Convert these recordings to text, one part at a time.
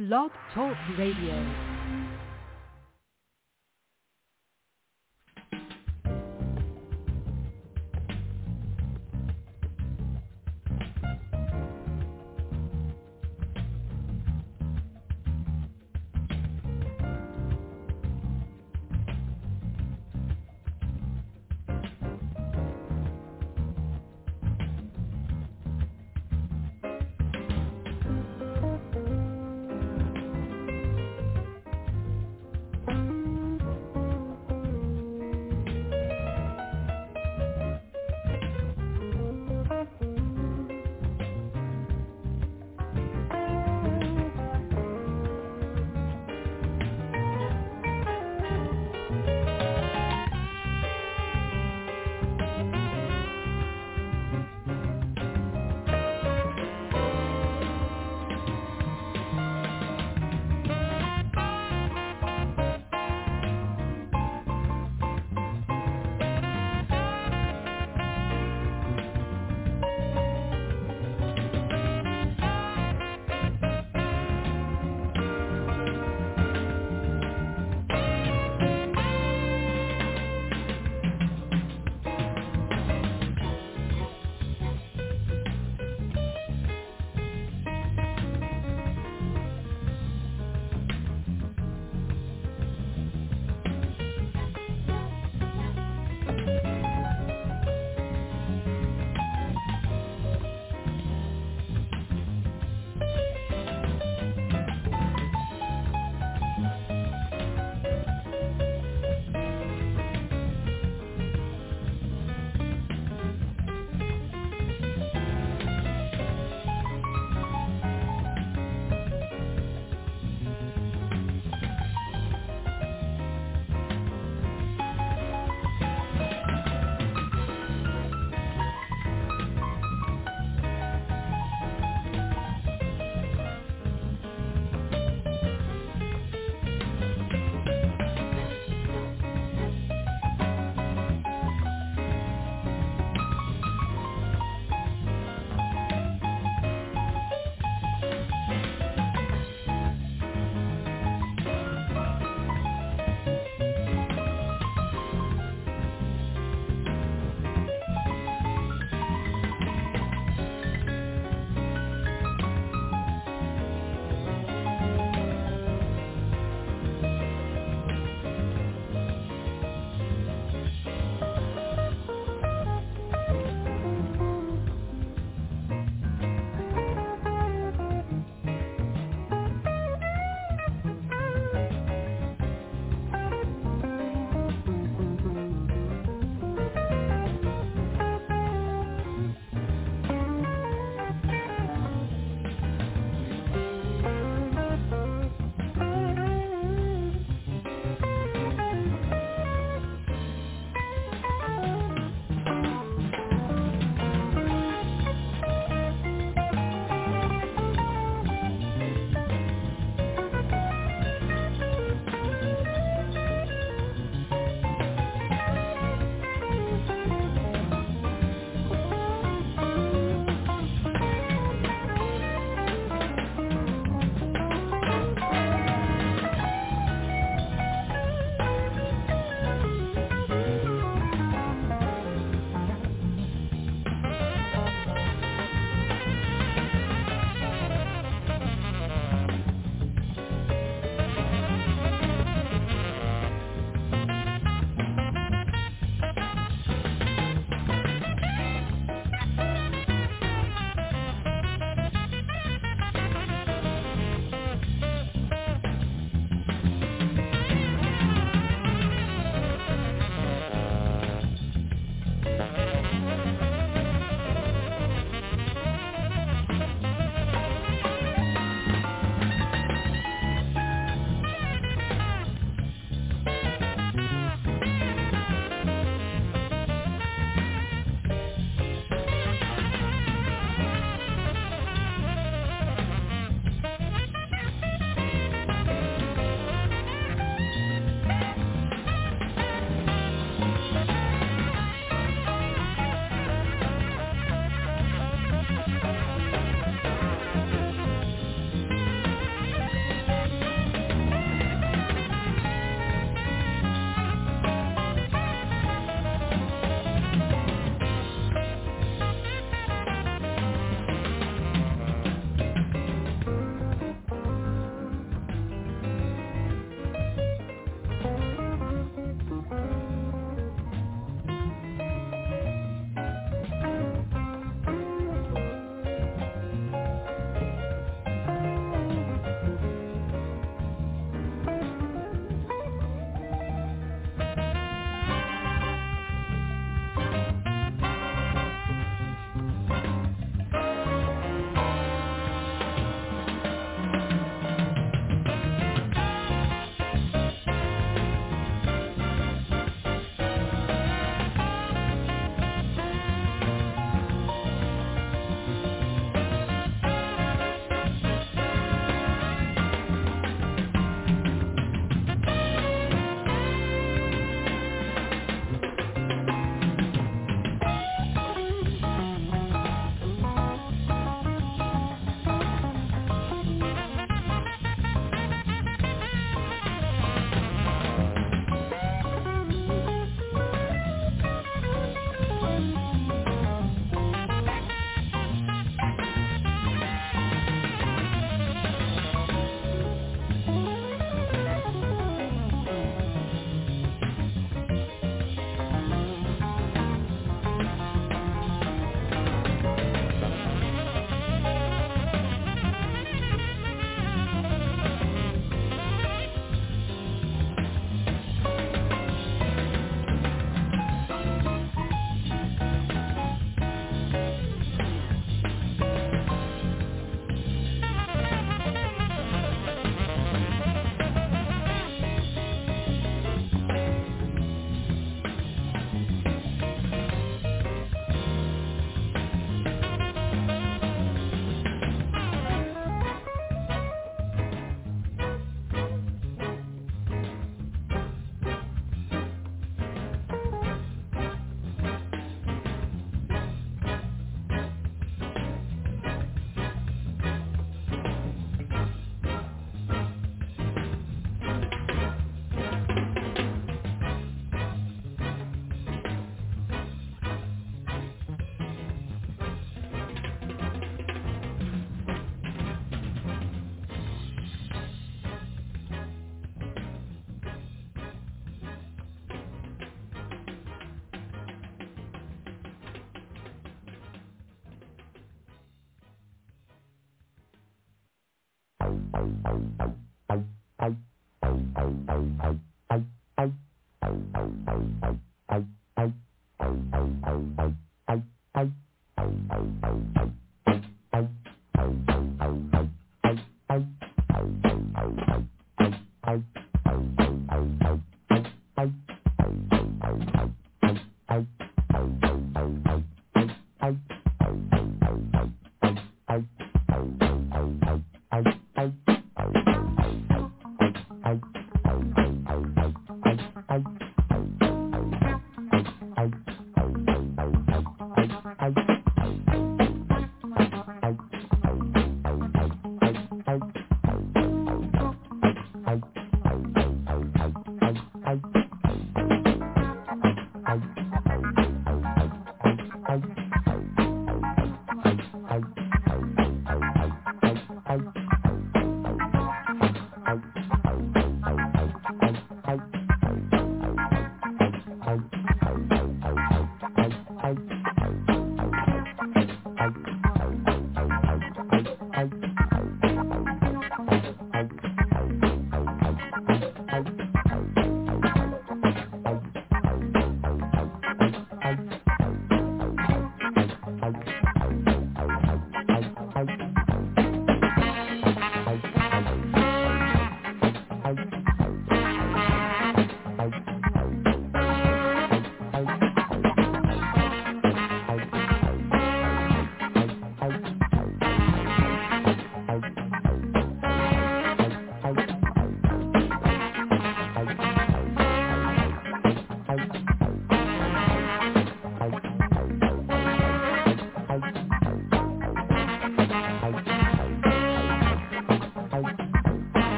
Blog Talk Radio.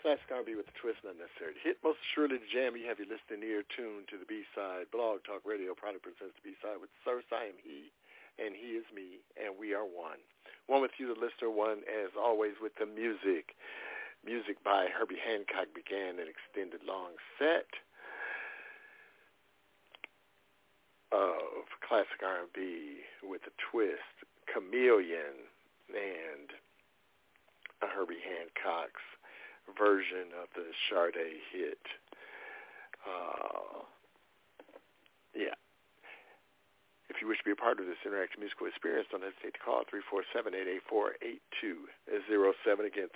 Classic R&B with a twist, not necessary to hit. Most surely the jam. You have your listening ear tuned to the B-side. Blog Talk Radio proudly presents the B-side with Sir. I am he, and he is me, and we are one. One with you, the listener, one as always with the music. Music by Herbie Hancock began an extended long set of classic R&B with a twist, Chameleon, and Herbie Hancock's version of the Sade hit. Yeah. If you wish to be a part of this interactive musical experience, don't hesitate to call 347-884-8207. Again,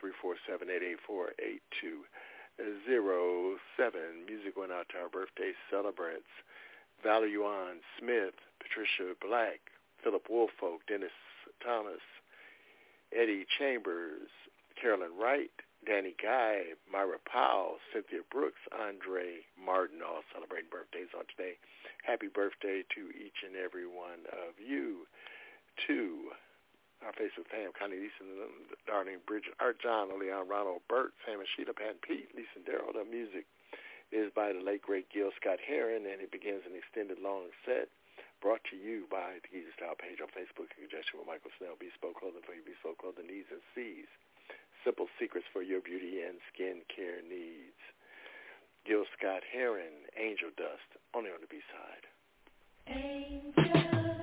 347-884-8207. Music went out to our birthday celebrants: Valuan Smith, Patricia Black, Philip Woolfolk, Dennis Thomas, Eddie Chambers, Carolyn Wright, Danny Guy, Myra Powell, Cynthia Brooks, Andre Martin, all celebrating birthdays on today. Happy birthday to each and every one of you. To our Facebook fam, Connie Leeson, Darlene Bridget, Art John, Leon Ronald, Bert, Sam and Sheila, Pat and Pete, Lisa and Darrell. The music is by the late, great Gil Scott-Heron, and it begins an extended long set brought to you by the Geezer Style page on Facebook in conjunction with Michael Snell, Bespoke Clothing for your Bespoke Clothing needs and sees. Simple secrets for your beauty and skin care needs. Gil Scott-Heron, Angel Dust, only on the B-side. Angel.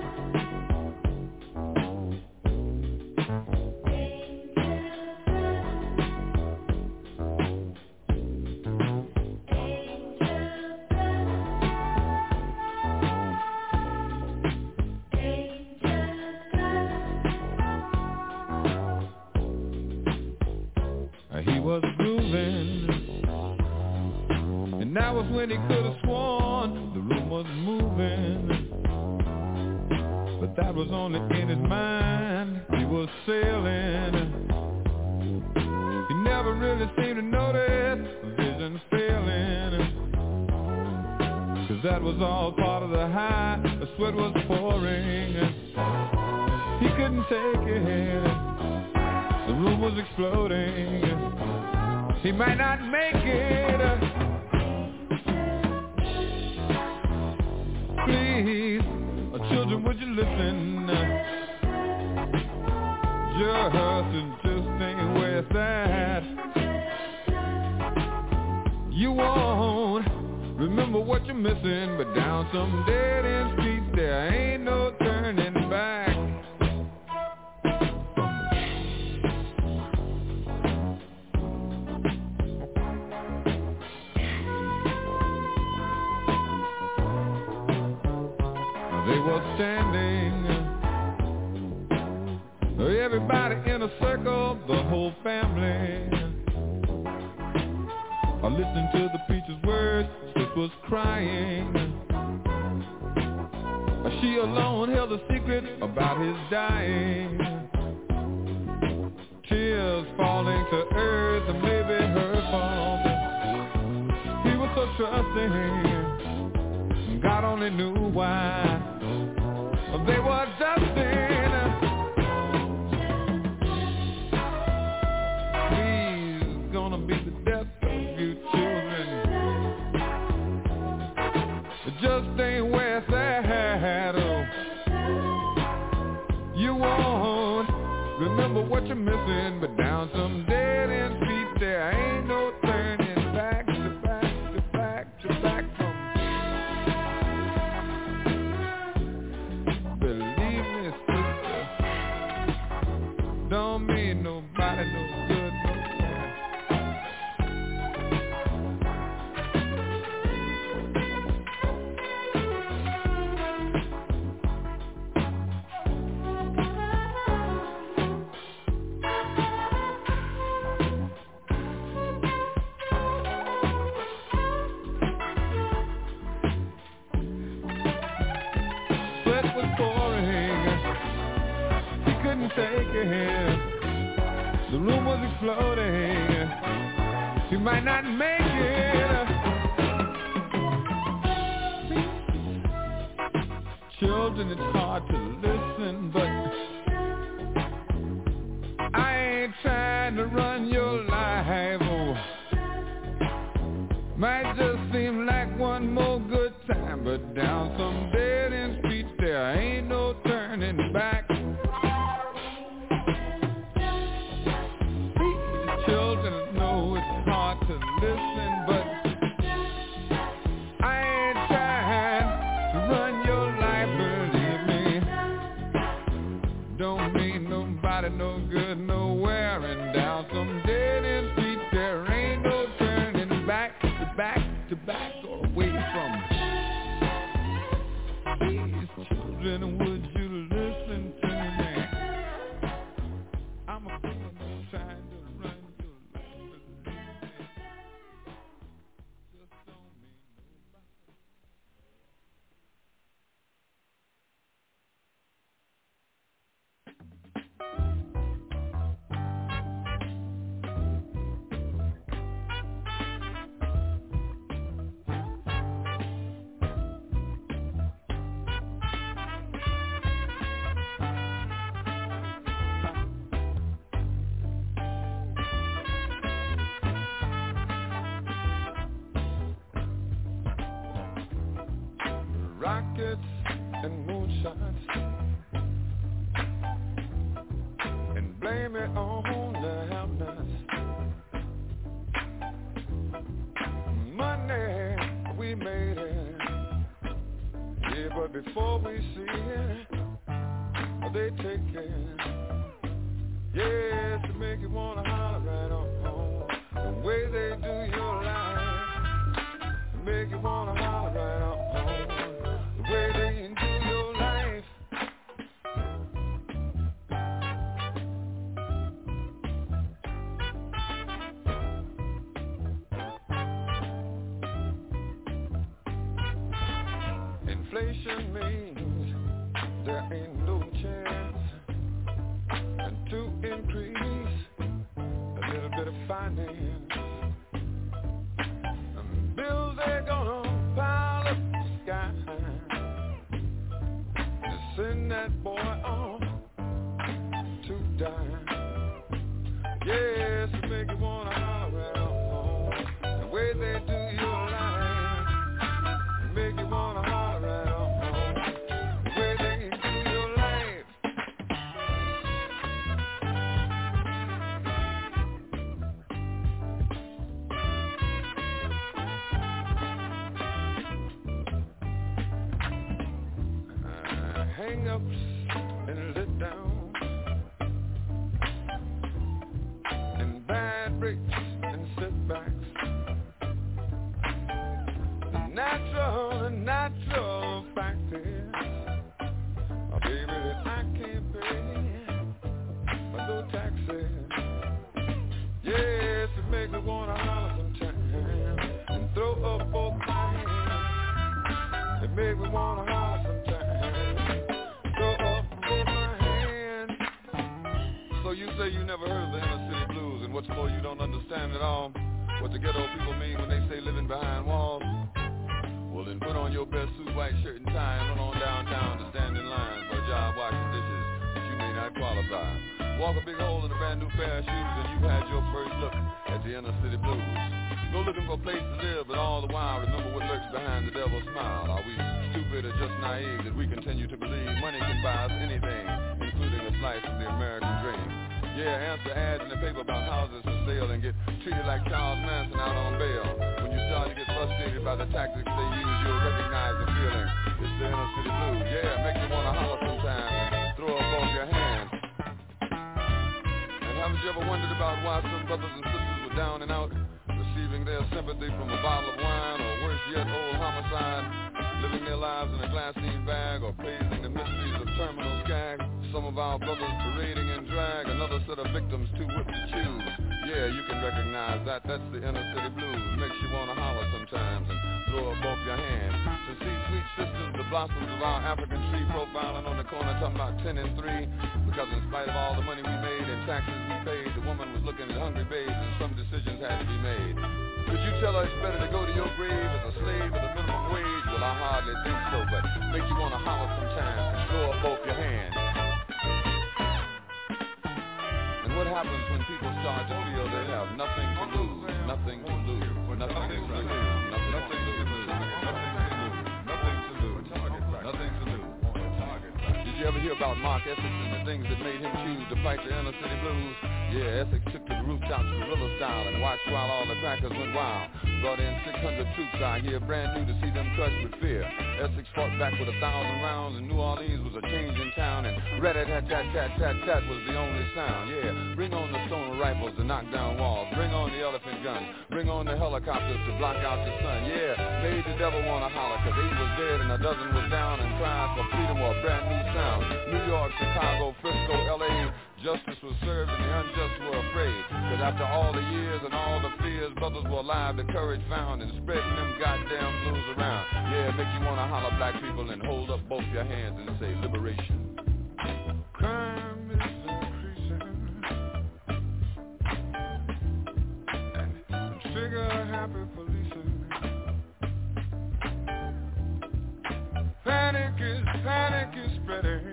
He was grooving, and that was when he could have sworn the room was moving. But that was only in his mind. He was sailing. He never really seemed to notice vision failing, 'cause that was all part of the high. The sweat was pouring. He couldn't take it. The room was exploding. He might not make it. Please, children, would you listen? Just ain't where it's at. You won't remember what you're missing, but down some dead-end streets there ain't no turning back. They were standing, everybody in a circle, the whole family, listening to the preacher's words. Sis was crying. She alone held a secret about his dying. Tears falling to earth, and maybe her fault. He was so trusting, God only knew why. They were dusting. He's gonna be the death of you children. It just ain't where it's at. You won't remember what you're missing, but down some dead-end street there ain't no turning back to back to back to back. Don't mean nobody no good no more. Sweat was pouring. He couldn't take it. The room was exploding. He might not make it. Children, it's hard to listen, but I ain't trying to run your life. Oh, Might just seem like one more good time, but down some dead-end streets there ain't no turning back. These children know it's hard to listen, but I ain't trying to run your life, believe me. Don't mean nobody no good nowhere, and down some dead-end streets there ain't no turning back. Back to back or away from these children. Would you listen to me? I'm a fool trying to run your life. Just don't mean rockets and moonshots, and blame it on the have-nots. Money, we made it, yeah, but before we see it, they take it. Yes, to make you wanna holler right on the way they do your life, to make you wanna holler right on the way they do your life. Inflation means there ain't no chance, and to increase a little bit of finance, and bills they're gonna pile up the sky. Send that boy on to die. Yes, to make you wanna holler out the way they do your life, to make you wanna holler out the way they do your life. Hang-ups and let down, and bad breaks and setbacks. The natural fact is, oh baby, that I can't pay no taxes. Yes, it make me wanna holler sometimes and throw up both my hands. It make me wanna holler sometimes. So you say you never heard of the inner city blues, and what's more, you don't understand at all what the ghetto people mean when they say living behind walls? Well, then put on your best suit, white shirt and tie, and run on downtown to stand in line for a job washing dishes that you may not qualify. Walk a big hole in a brand new pair of shoes, and you've had your first look at the inner city blues. Go looking for a place to live, but all the while remember what lurks behind the devil's smile. Are we stupid or just naive that we continue to believe money can buy us anything, including a slice of the American dream? Yeah, answer ads in the paper about houses for sale and get treated like Charles Manson out on bail. When you start to get frustrated by the tactics they use, you'll recognize the feeling. It's the inner city blues. Yeah, make you want to holler sometimes and throw up both your hands. And haven't you ever wondered about why some brothers and sisters were down and out, receiving their sympathy from a bottle of wine, or worse yet, old homicide, living their lives in a glassine bag, or praising the mysteries of terminal skag? Some of our brothers parading in drag, another set of victims too whipped to choose. Yeah, you can recognize that. That's the inner city blues. Makes you want to holler sometimes and throw up both your hands. To see sweet sisters, the blossoms of our African tree, profiling on the corner talking about 10 and 3. Because in spite of all the money we made and taxes we paid, the woman was looking at hungry babes and some decisions had to be made. Could you tell her it's better to go to your grave as a slave with a minimum wage? Well, I hardly think so, but make you want to holler sometimes and throw up both your hands. And what happens when people start to feel they have nothing to lose, nothing to lose, nothing to lose? hear about Mark Essex and the things that made him choose to fight the inner city blues? Yeah, Essex took to the rooftops guerrilla style and watched while all the crackers went wild. Brought in 600 troops out here, brand new to see them crushed with fear. Essex fought back with 1,000 rounds, and New Orleans was a changing town, and rat-a-tat-tat-tat-tat-tat was the only sound. Yeah, bring on the stoner rifles to knock down walls, bring on the elephant guns, bring on the helicopters to block out the sun. Yeah, made the devil wanna holler, 'cause 8 was dead and a dozen was down, and cried for freedom or a brand new sound. New York, Chicago, Frisco, L.A., justice was served and the unjust were afraid. 'Cause after all the years and all the fears, brothers were alive, the courage found, and spreading them goddamn blues around. Yeah, make you wanna holler, black people, and hold up both your hands and say liberation. Crime is increasing, and trigger-happy policing. Panic is spreading,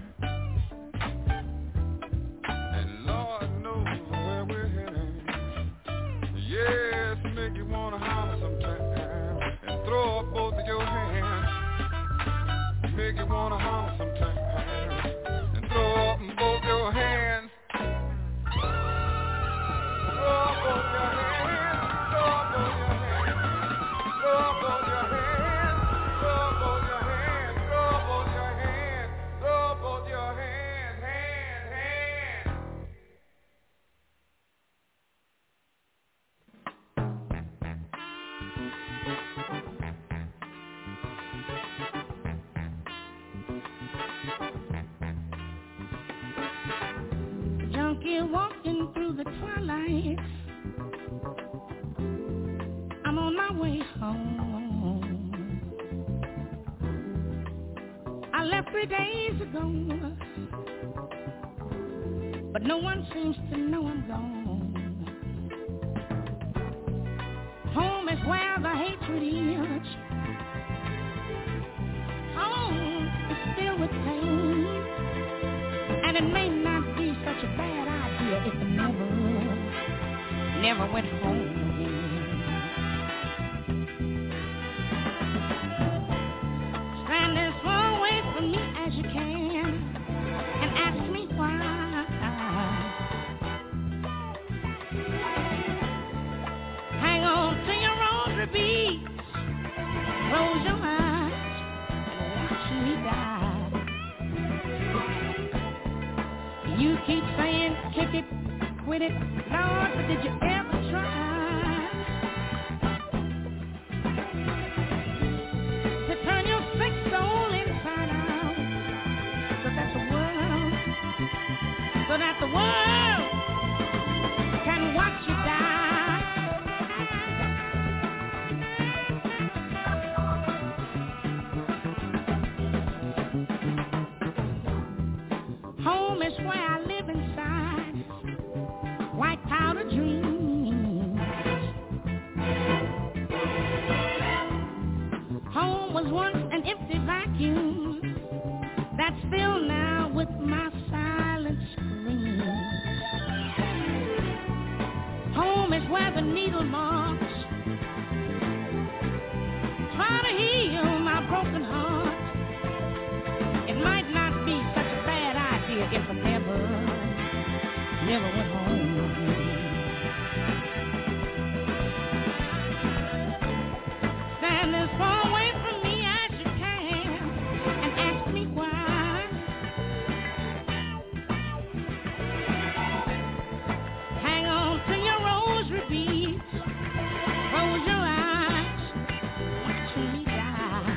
and Lord knows where we're heading. Yes, make you wanna holler sometime and throw up both of your hands. Make you wanna holler sometime and throw up both your hands. Throw up both your hands. Throw up both your hands. Throw up both your hands. Throw up both your hands. Throw up both your hands. Throw up both your hands. Hands. Junkie walking through the twilight, I'm on my way home. I left 3 days ago, but no one seems to know I'm gone. Home is where the hatred is. Home is filled with pain, and it may not be such a bad idea if I never went home again. Stand as far away from me as you can and ask me why. Hang on to your rosary beads, close your eyes and watch me die. You keep saying, kick it, quit it, Lord, but did you ever try to turn your sick soul inside out so that the world can watch you die? Home is where I live inside, white powder dreams. Home was once an empty vacuum that's filled now with my silent screams. Home is where the needle marks try to heal my broken heart. It might not be such a bad idea if I never went home again. Stand as far away from me as you can and ask me why. Hang on to your rosary beads, close your eyes, watch me die.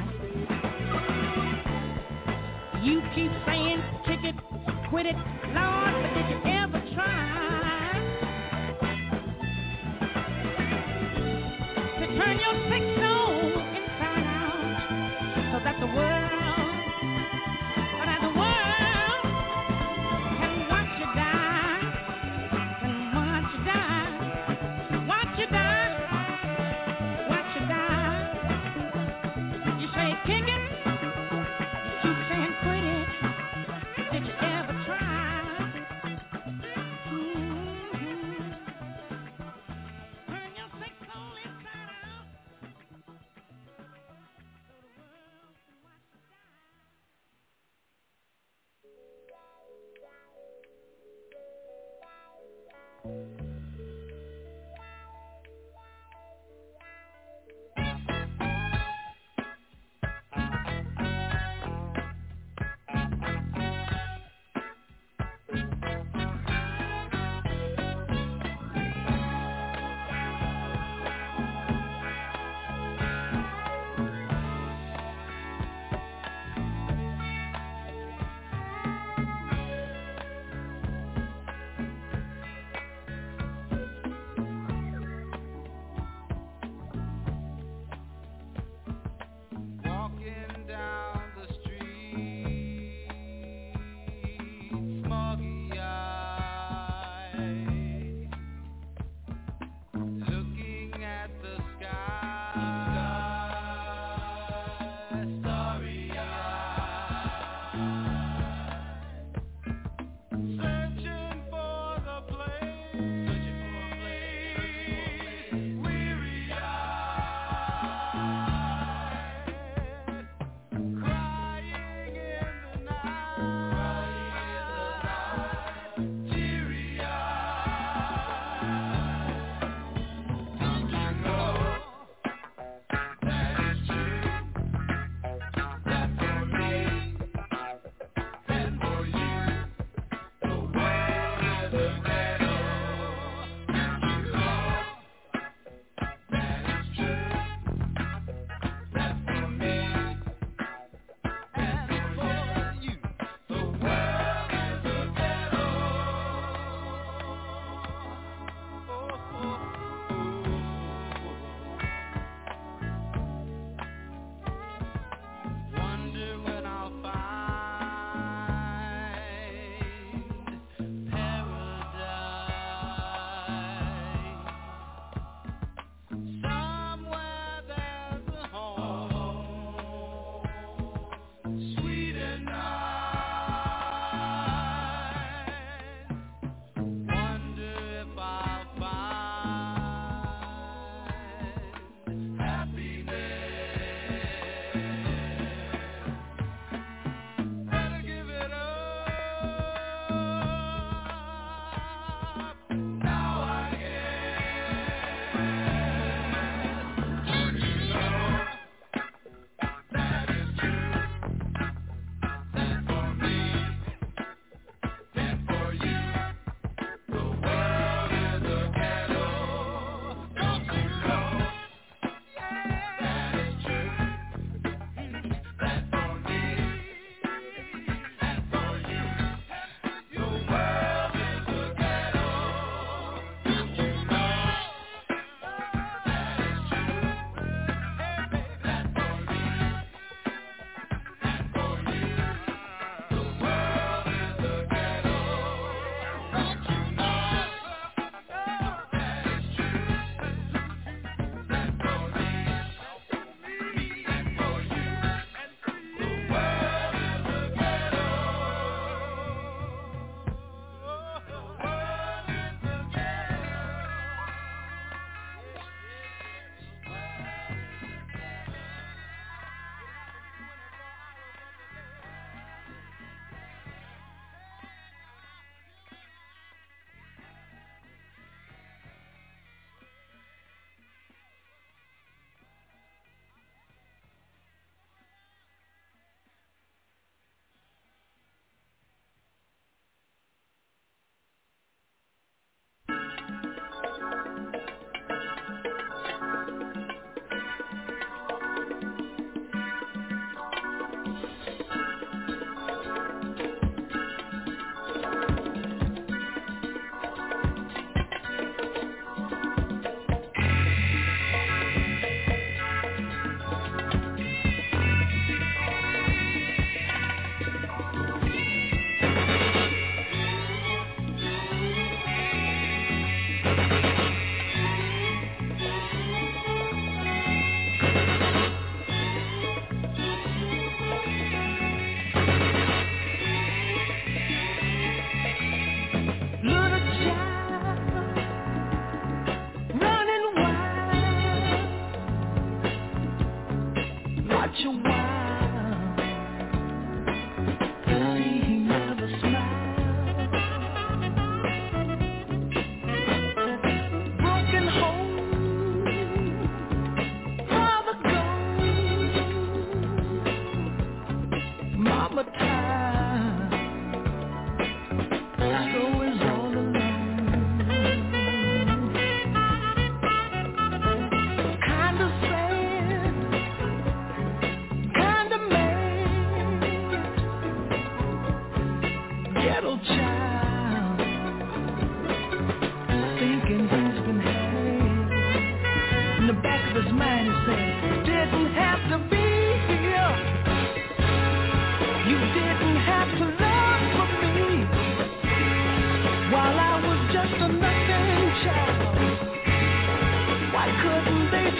You keep saying, kick it, quit it, Lord, but did you ever try to turn your sick soul inside out so that the world can watch you die, can watch you die, watch you die, watch you die. You say kick it, you keep saying quit it. Did you ever try? Turn your sick soul inside out.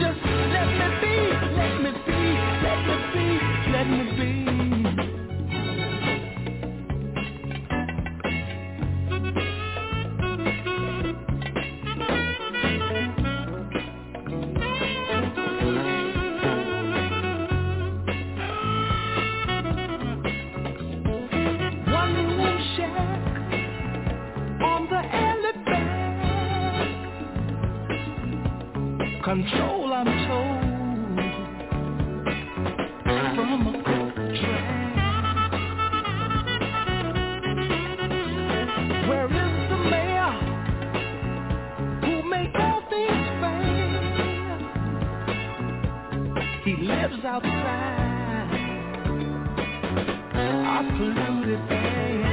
just let me be, let me be, let me be, let me be. Control, I'm told, from a good track. Where is the mayor who make all things fair? He lives outside our polluted air,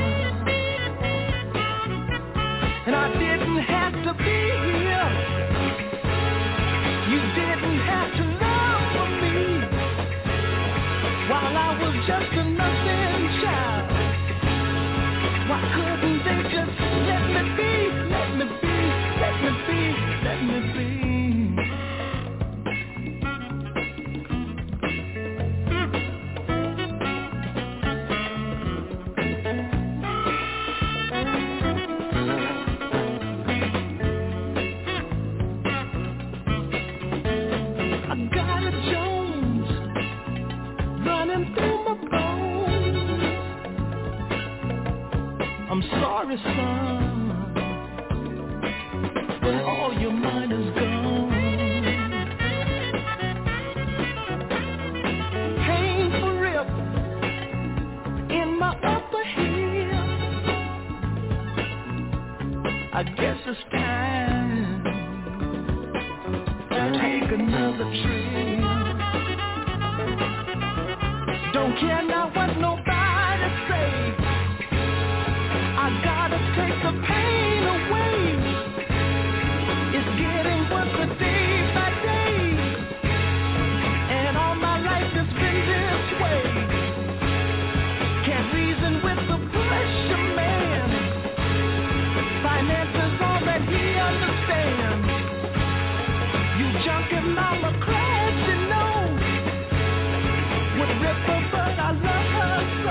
and I didn't have to be here. You didn't have to love for me while I was just a nothing child. Why couldn't they just let me be, let me be, let me be, let me be? I'm sorry, son, but all your mind is gone. Painful rip in my upper heel. I guess it's time to take another trip. Don't care now what nobody say. I gotta take the pain away. It's getting worse day by day, and all my life has been this way. Can't reason with the pressure man. Finance is all that he understands. You junkie mama crash, you know, would rip her, but I love her so.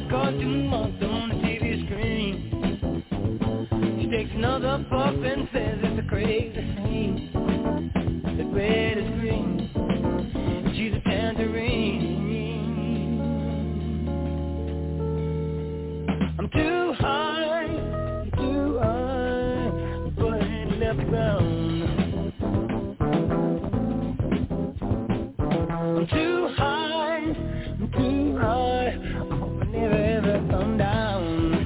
white cartoon monster on the TV screen. She takes another puff and says it's a crazy scene. The red is green, she's a tangerine. I'm too high, but I ain't left the ground. I'm too high, I hope I never ever come down.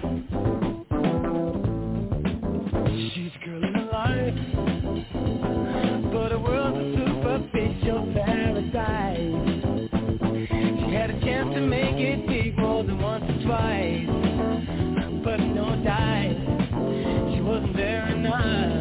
She's a girl in her life, but her world's a superficial paradise. She had a chance to make it big more than once or twice, but no died, she wasn't very nice.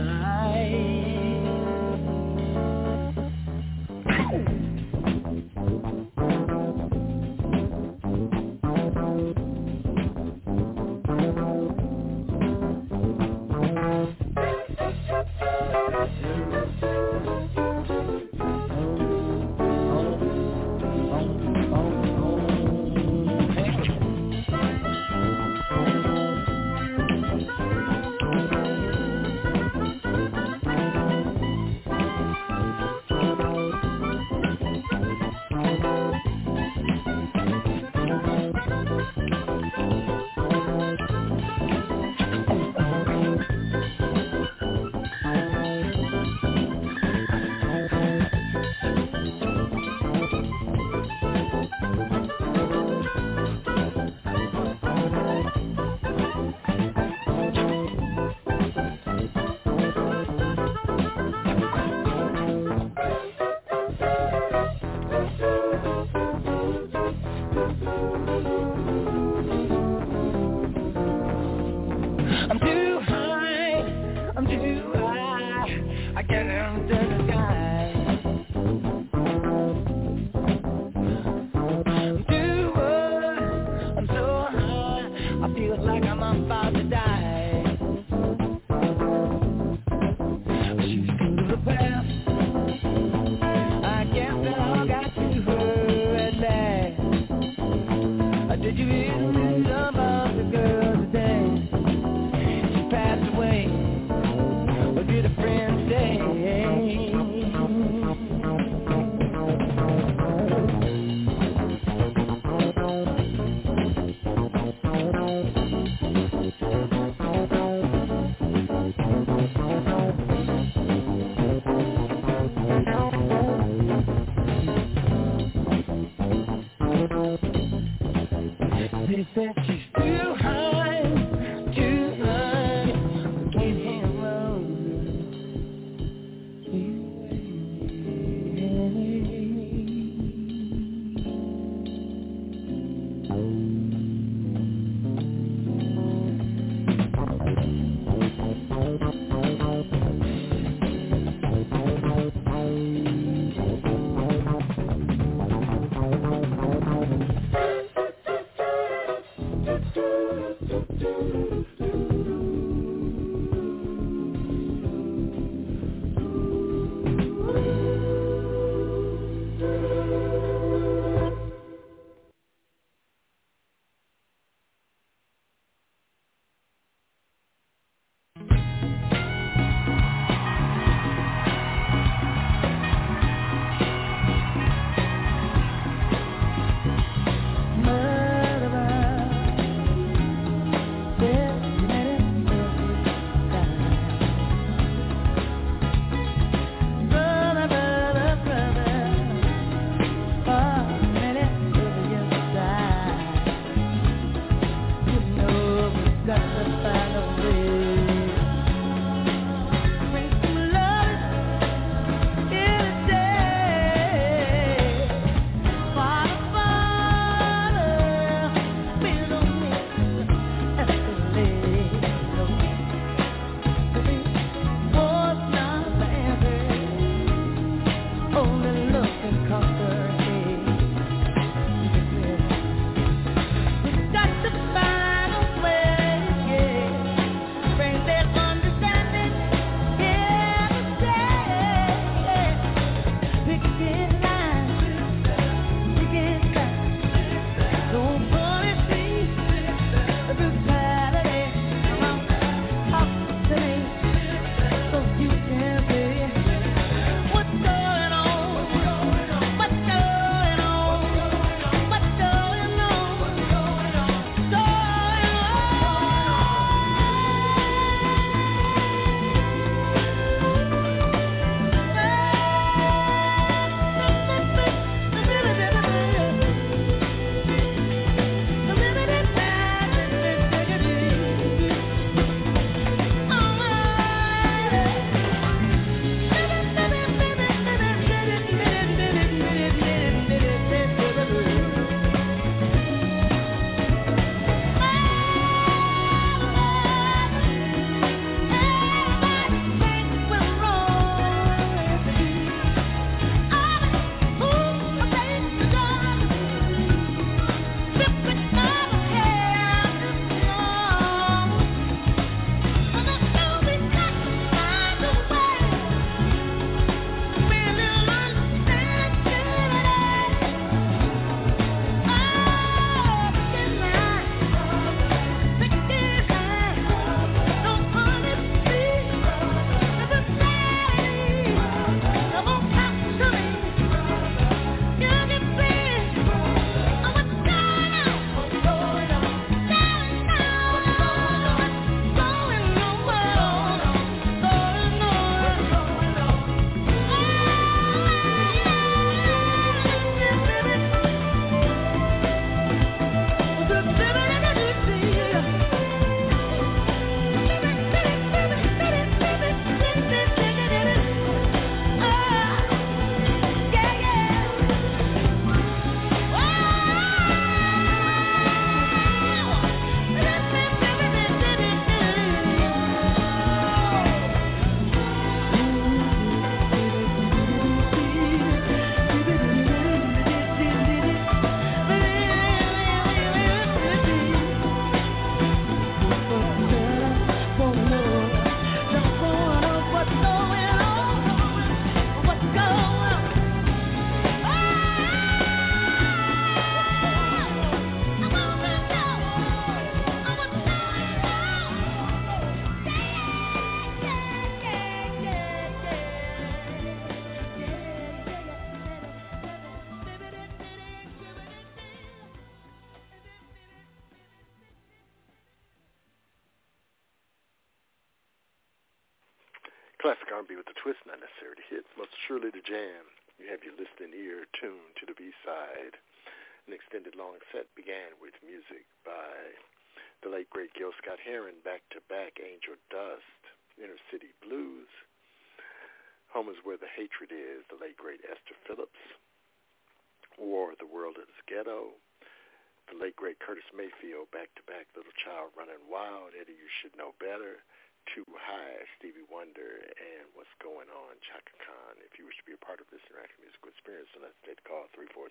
Classic R&B with a twist, not necessarily the hits, most surely the jam. You have your listening ear tuned to the B-side. An extended long set began with music by the late, great Gil Scott-Heron, back-to-back Angel Dust, Inner City Blues, Home is Where the Hatred Is, the late, great Esther Phillips, War of the World is Ghetto, the late, great Curtis Mayfield, back-to-back Little Child Running Wild, Eddie You Should Know Better, Too High, Stevie Wonder, and What's Going On, Chaka Khan. If you wish to be a part of this interactive musical experience, so let's take the call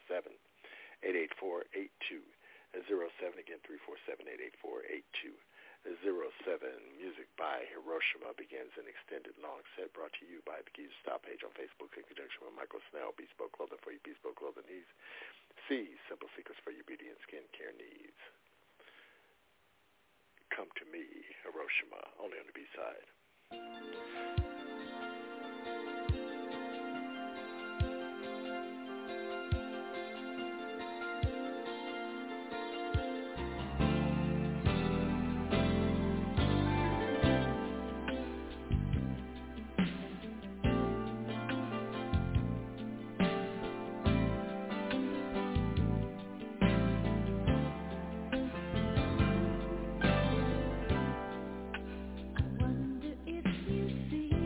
347-884-8207. Again, 347-884-8207. Music by Hiroshima begins an extended long set brought to you by the Geezer Stop page on Facebook in conjunction with Michael Snell, Bespoke Clothing for your bespoke clothing needs. C, Simple Secrets for your beauty and skin care needs. Come to Me, Hiroshima, only on the B-side. I wonder if you see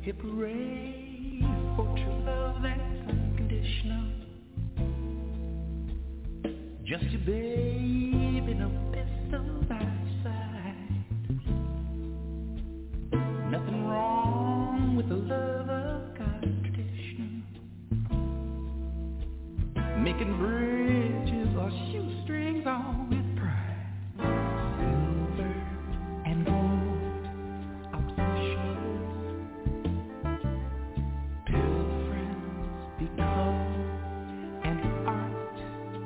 Hip hooray for true love that's unconditional. Just your baby, no pistols outside. Nothing wrong with the love of God's tradition. Making bridges or shoestrings all with pride. Silver and gold obsessions. Pilgrims become an art.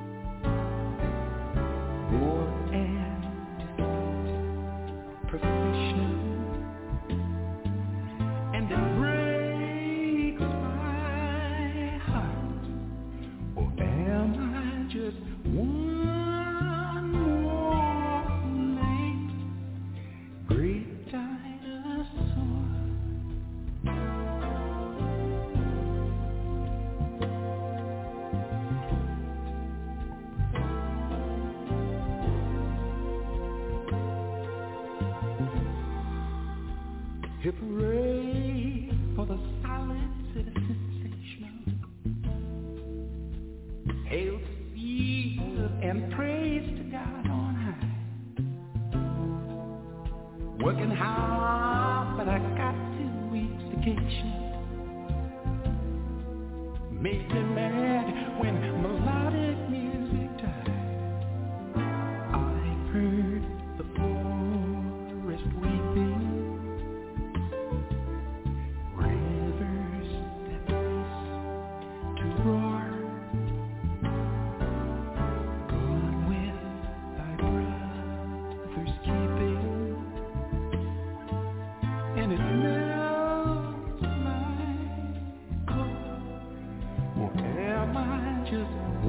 War and defeat, profession. And it breaks my heart. Or am I just one more late great dinosaur? Hip hooray for the silence that is sensational. Hail to Caesar and praise to God on high. Working hard, but I got 2 weeks vacation. Made me mad when melodic music died. I heard the forest weeping. Rivers that cease to roar. Gone with thy brother's keeping. And it melts my core. Or am I just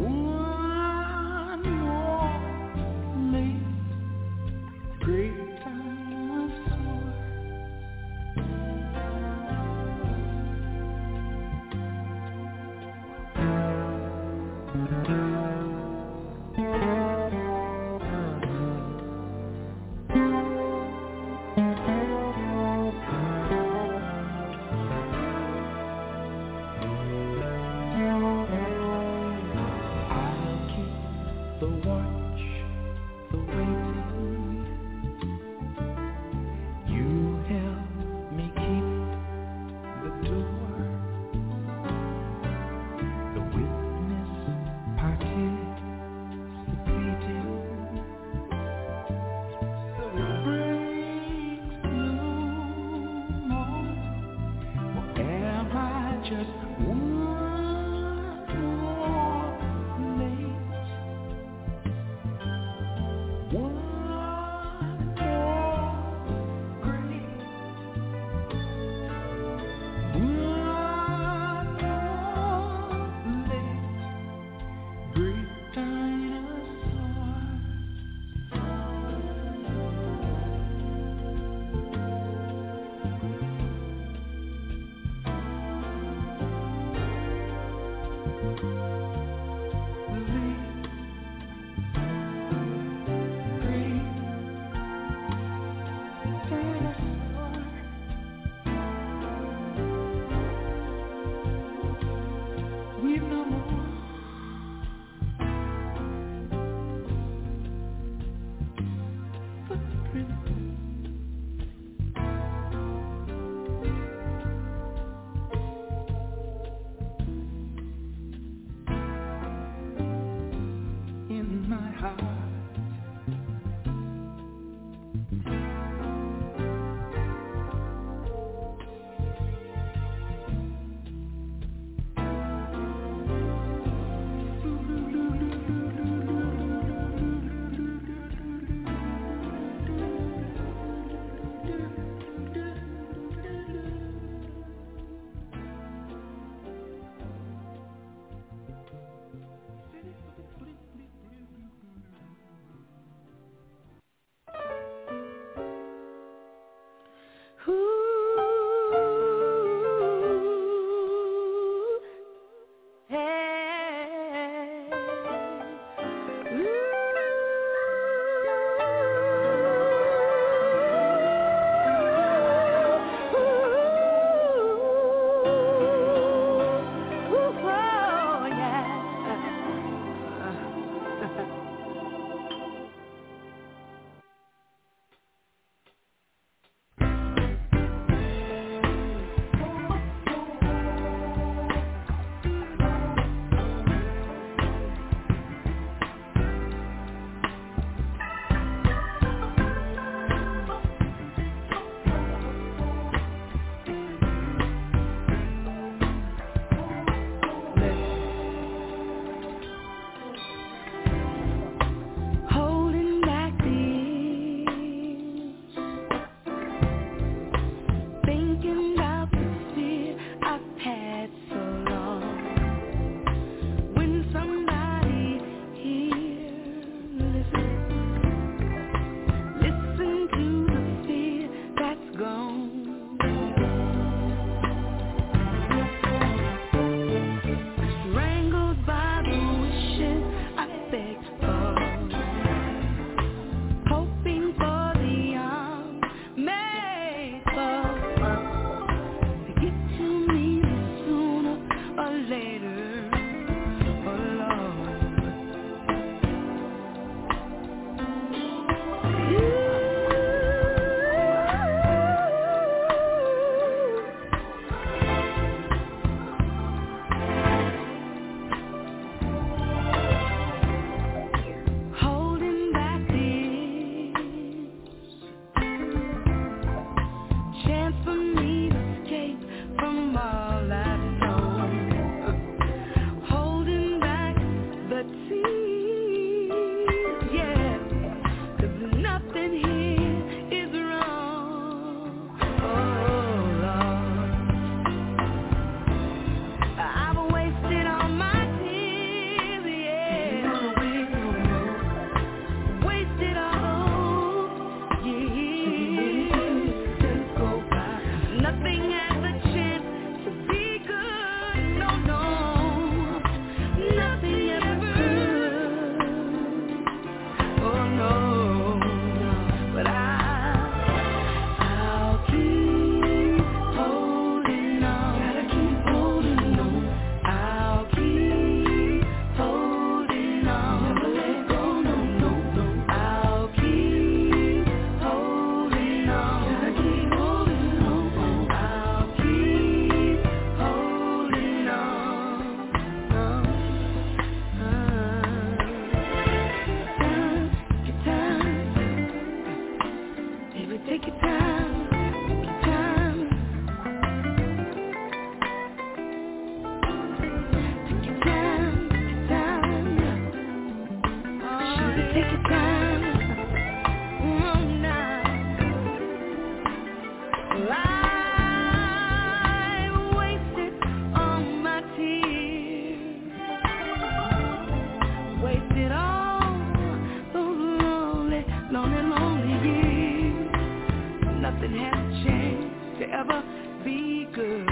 nothing has a chance to ever be good.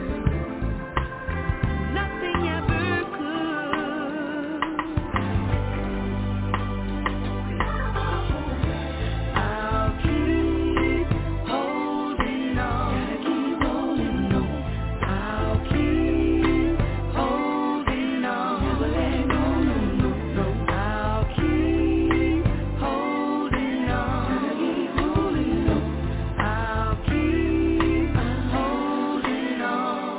Nothing ever could. I'll keep holding on. Gotta keep holding on. I'll keep holding on. Never let go, no, no, no. I'll keep holding on. Gotta keep holding on. I'll keep holding on.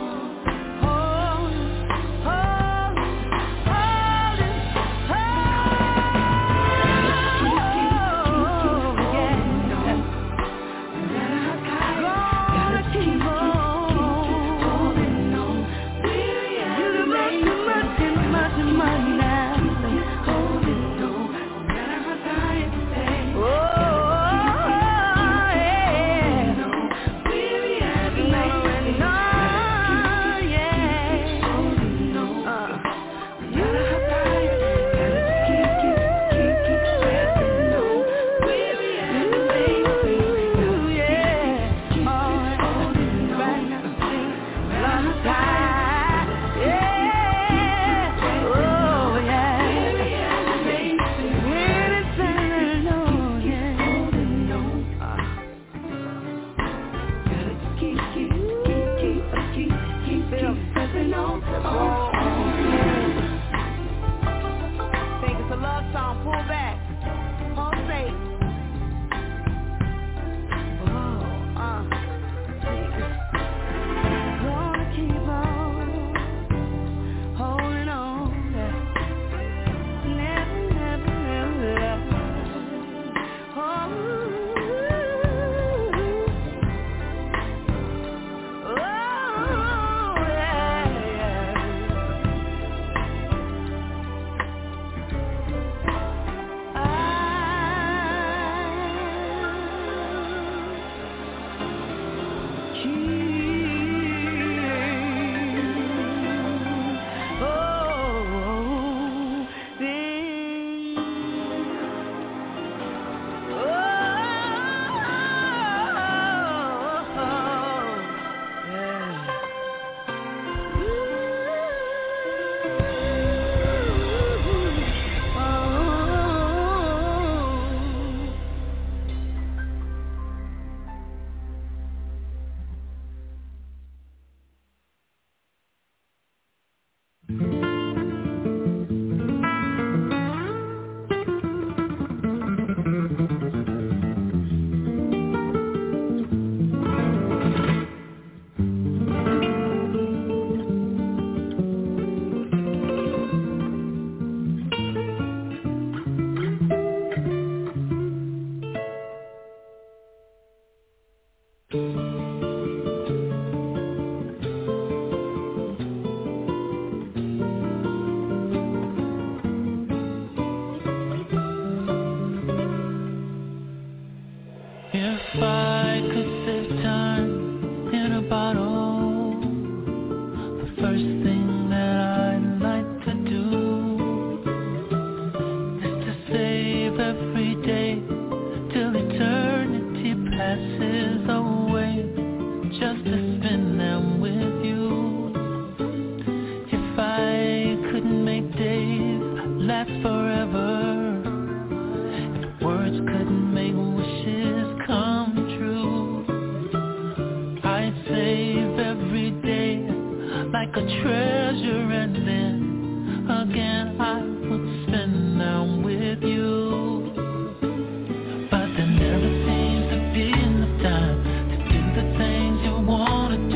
Think it's a love song, pull back, pulsate. Gonna keep on holding on. Never, never, never. If I could save time in a bottle, the first thing that I'd like to do is to save every day till eternity passes away, just to spend them with you. If I could make days last forever, if words couldn't make wishes come true, I'd save every day like a treasure, and then again I would spend them with you. But there never seems to be enough time to do the things you wanna do.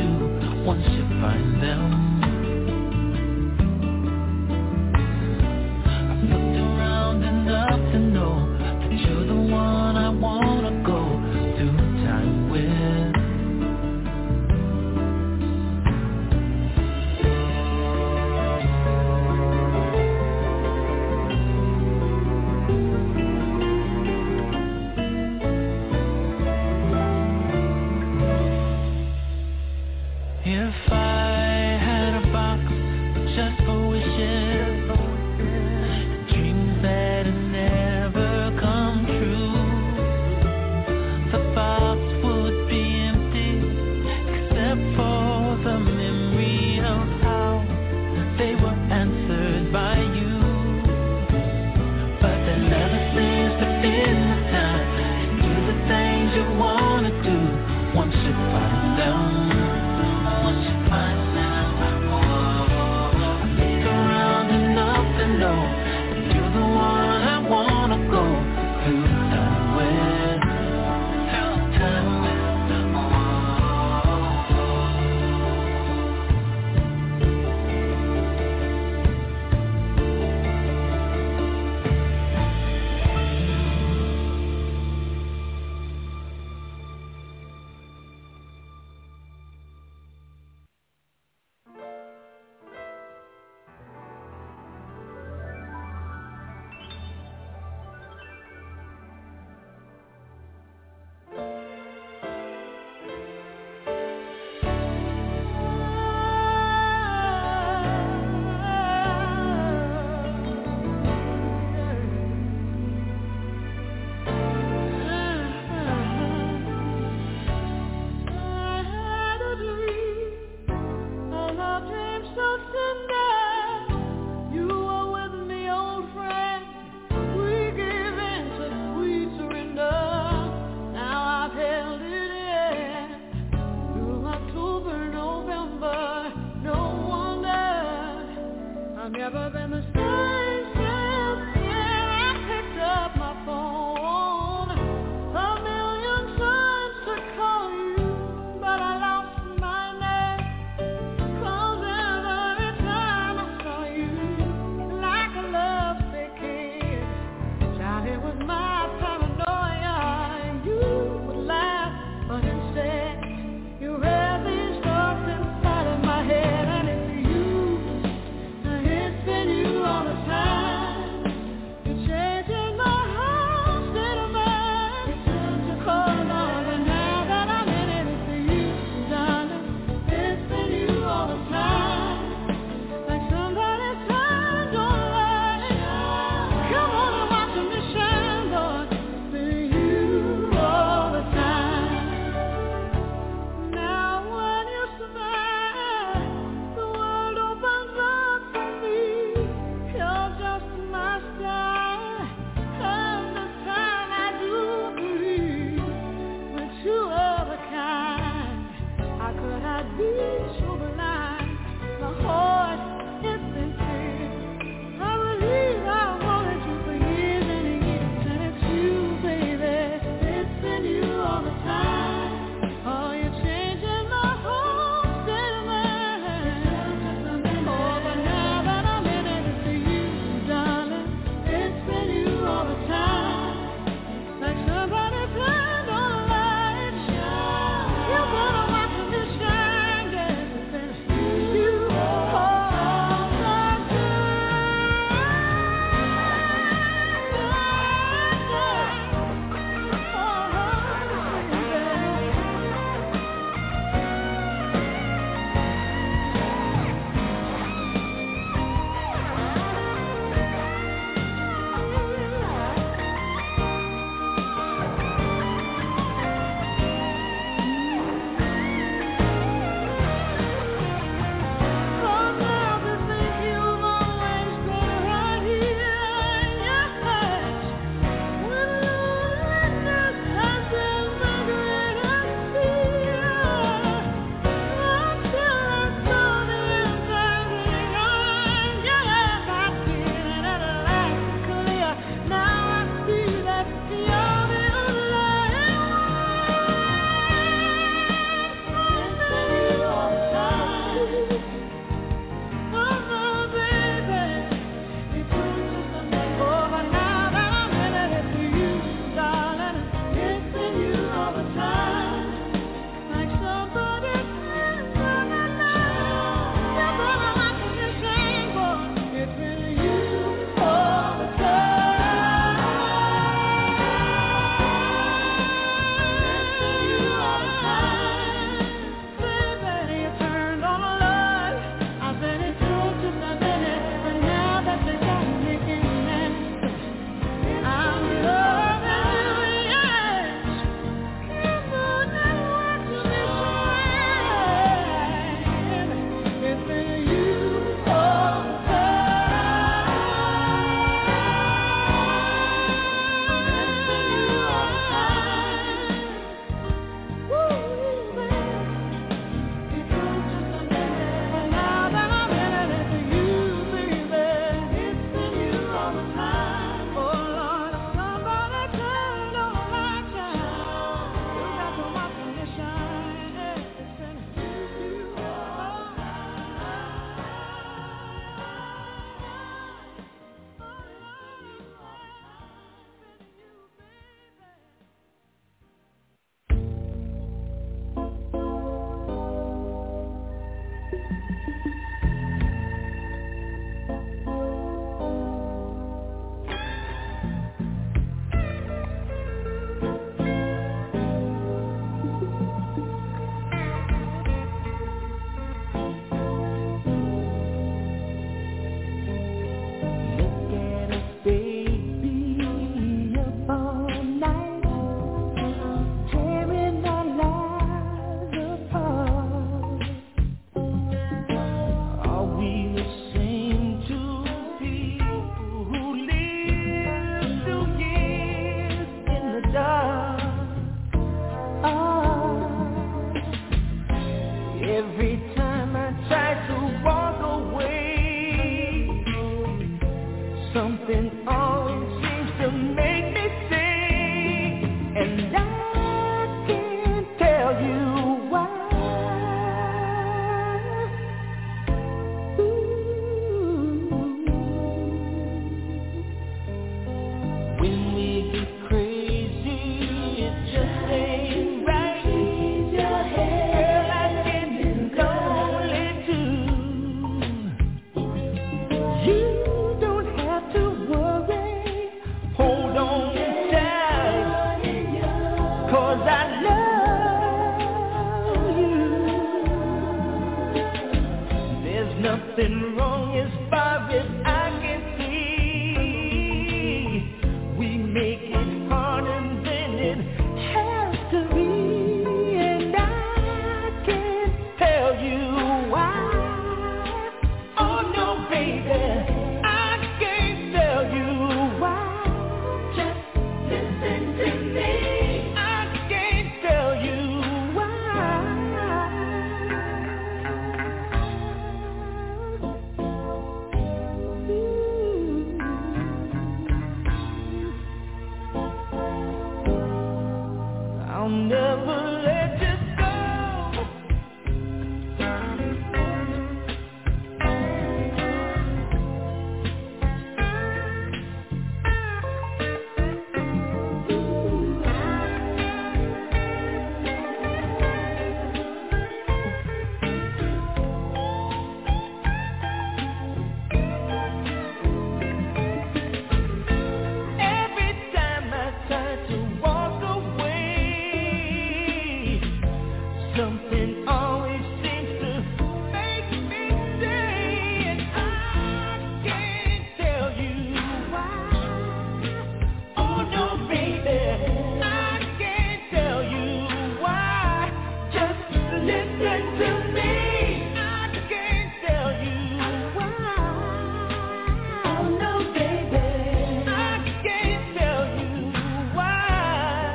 Something always seems to make me stay, and I can't tell you why. Oh no, baby, I can't tell you why. Just listen to me. I can't tell you why. Oh no, baby, I can't tell you why.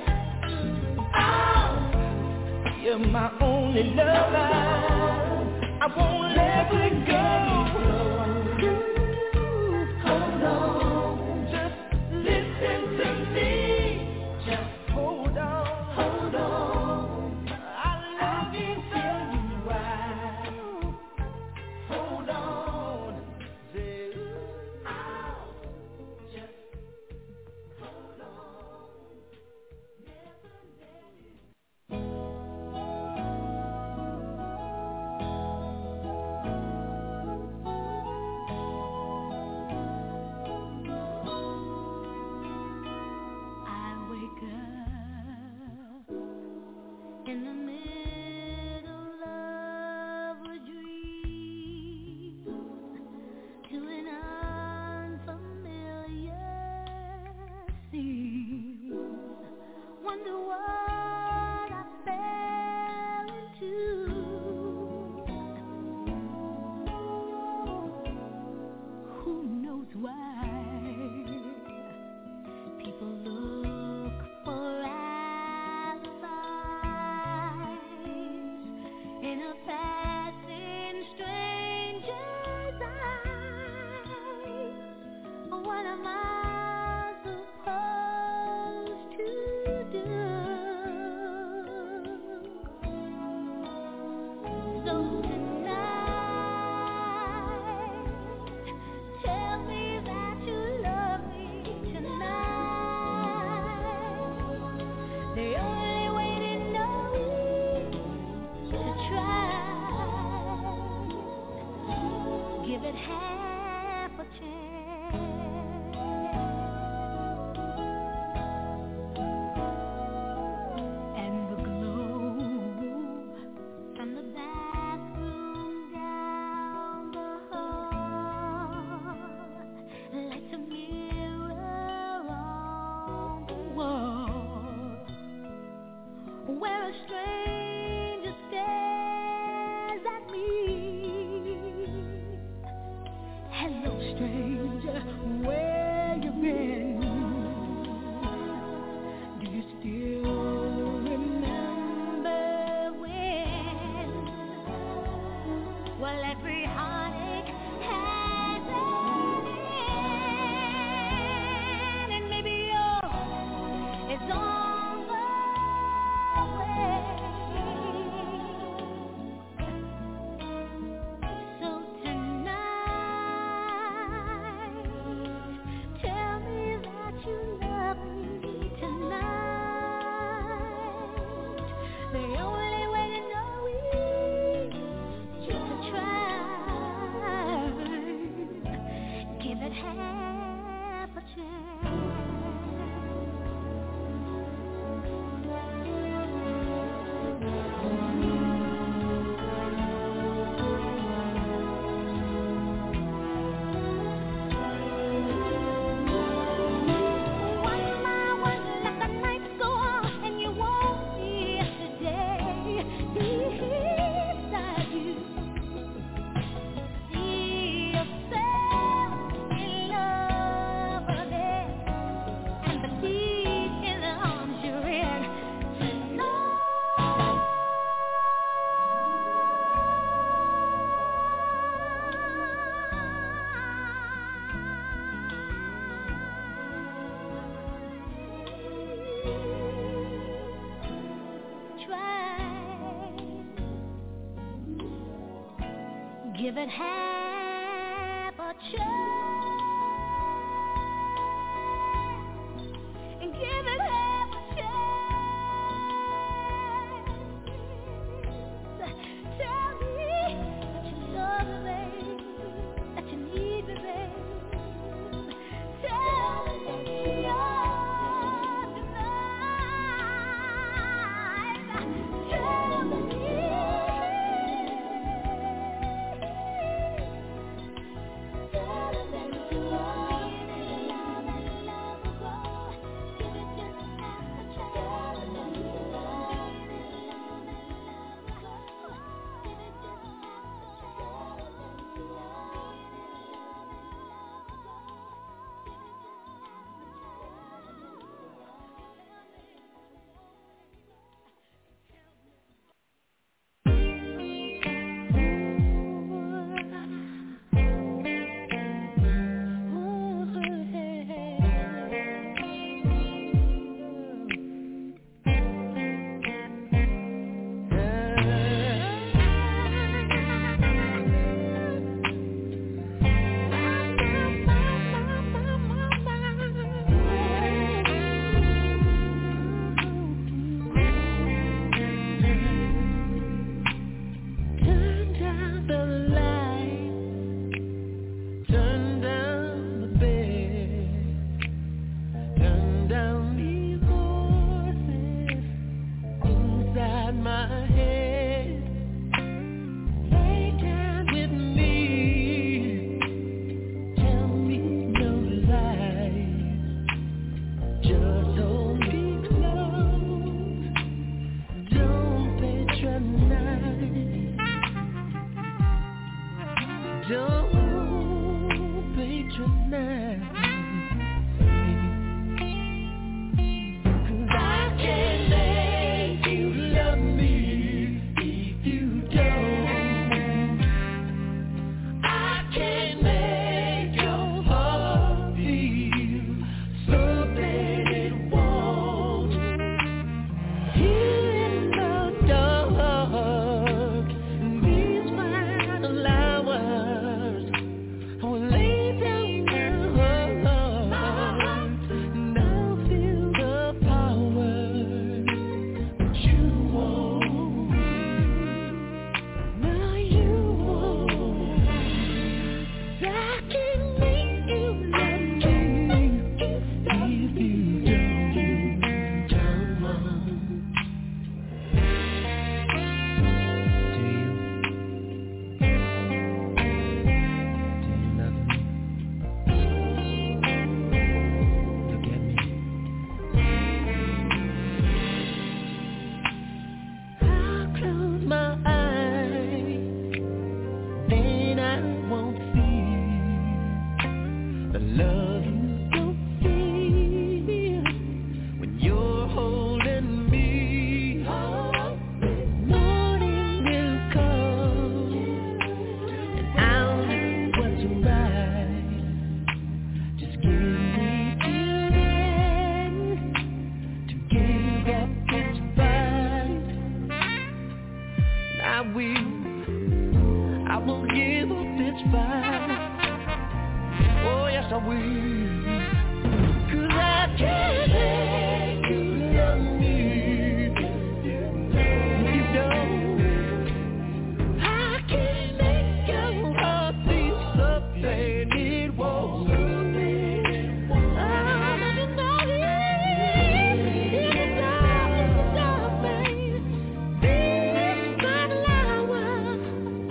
Just you're my only lover. I won't let it go. Hold on, just listen to me. Just hold on, hold on. I love you till you right. Hold on, say, just hold on. Never let it I wake up in the middle of a dream to an unfamiliar scene. Wonder what I fell into. Who knows why? People look for alibis in a passing stranger's eyes. What am I supposed to do? So tonight, tell me that you love me tonight. The only way to know is to try. Give it half a chance. And the glow from the bathroom down the hall, like a mirror on the wall, where a stranger stares at me. Hello, stranger, where you been? Do you still remember when? Well, every heartache has an end, and maybe yours is on the way. So tonight, tell me that you love me tonight. The only way to know is just to try. Give it half a chance. One by one, let the nights go on, and you won't see yesterday beside you. See yourself in love again, and believe in the arms you're in tonight. Try. Give it half a chance, and give it half a chance. Tell me that you love me, babe, that you need me, babe. Tell me you're tonight. Tell me turn my head, lay down with me, tell me no lies, just hold me close, don't patronize, don't patronize.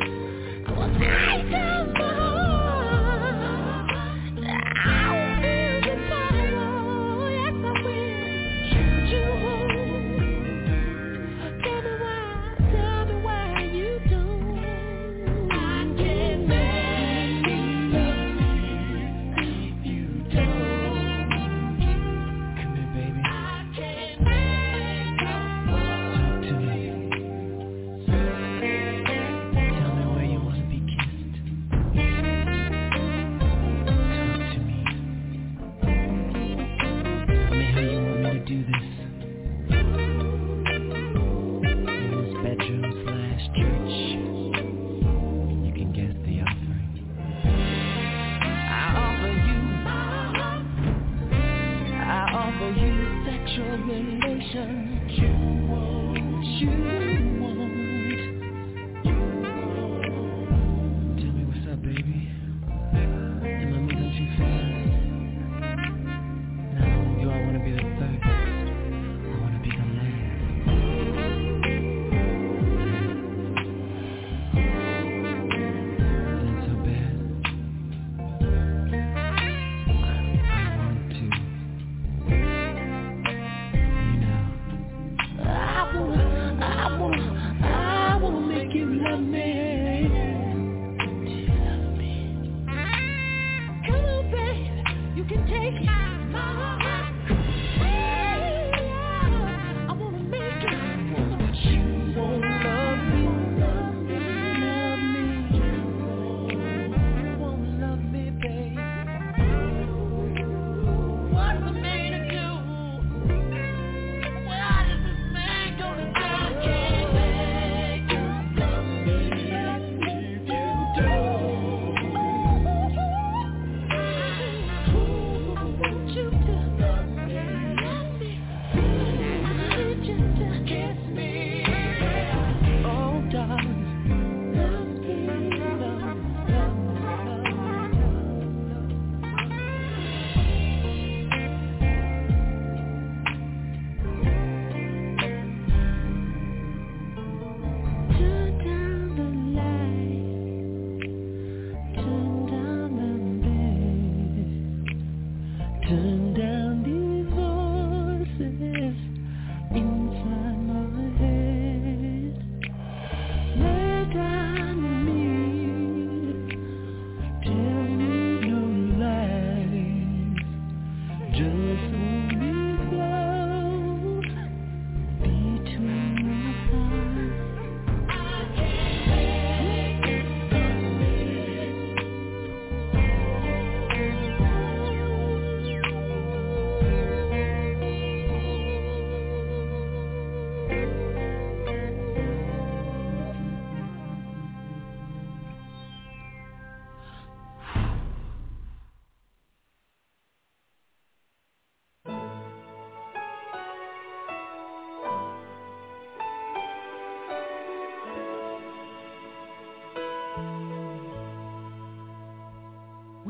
I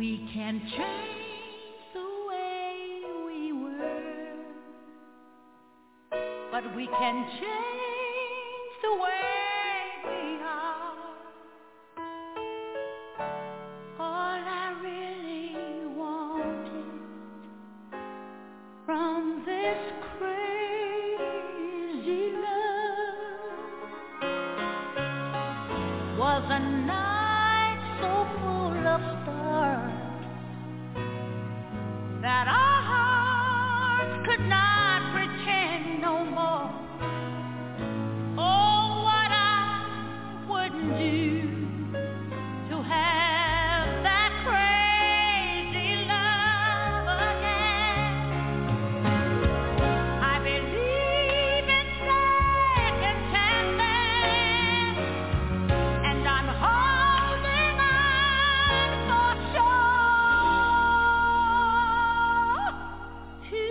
We can change the way we were, but we can change the way we are. All I really wanted from this crazy love was a night so full of stars that our hearts could not pretend no more. Oh, what I wouldn't do to have that crazy love again. I believe in second chances, and I'm holding on for sure to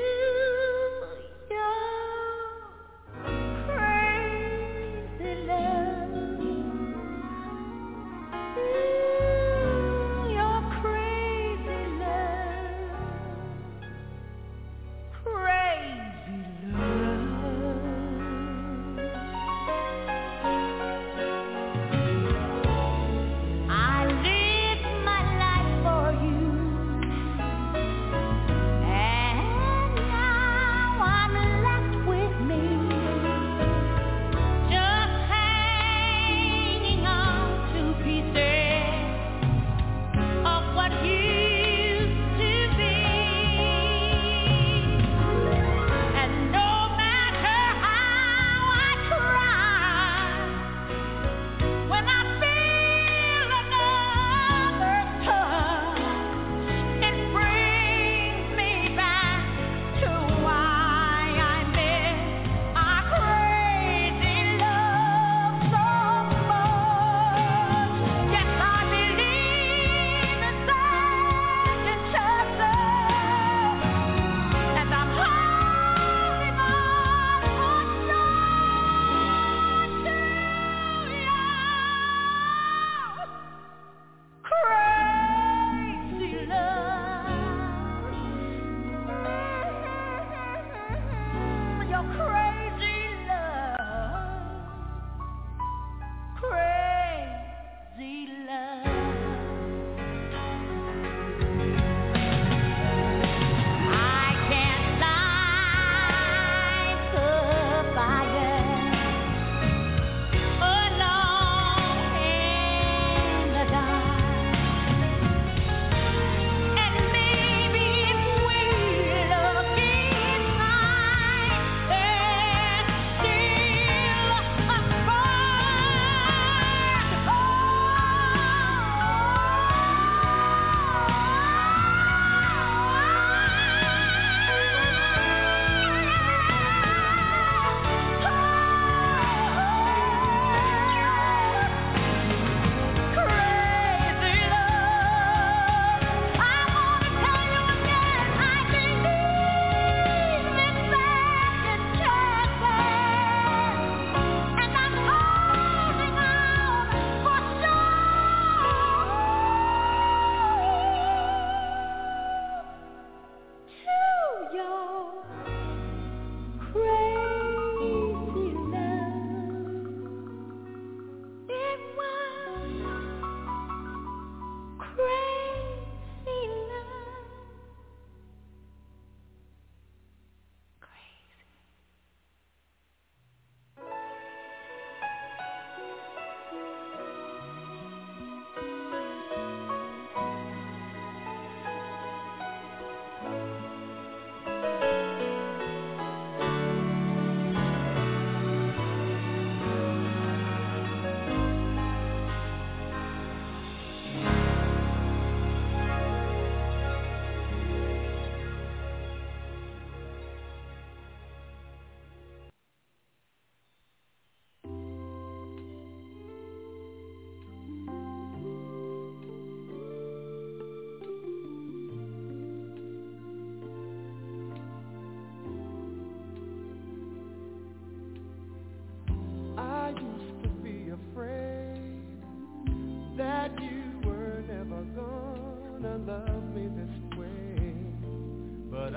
your crazy love. Your crazy love. Crazy love. I lived my life for you, and now I'm left with me, just hanging on to pieces of what used to be. And no matter how I try, when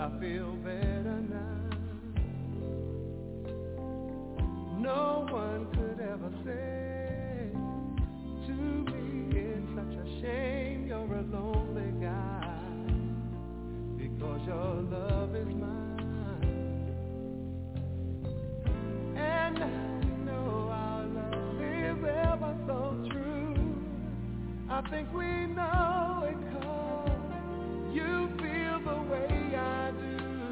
I feel better now. No one could ever say to me, it's such a shame you're a lonely guy, because your love is mine. And now we know our love is ever so true. I think we know it 'cause you feel the way I do.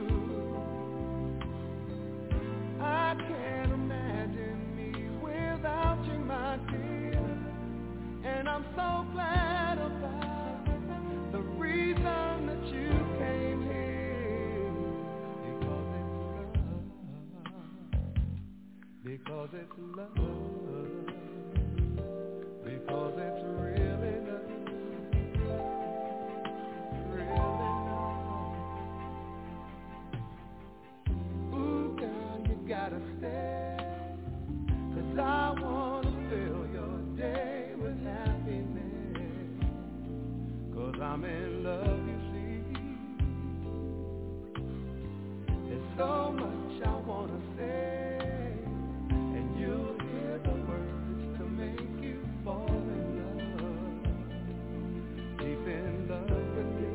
I can't imagine me without you, my dear. And I'm so glad about the reason that you came here. Because it's love. Because it's really love. Really love. Ooh, girl, you gotta stay. 'Cause I wanna fill your day with happiness. 'Cause I'm in love, you see. There's so much I wanna say, and you'll hear the words to make you fall in love, deep in love with me.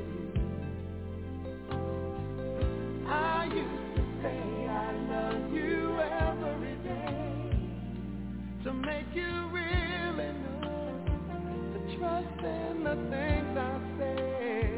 I used to say I love you every day, to make you really know, to trust in the things I say.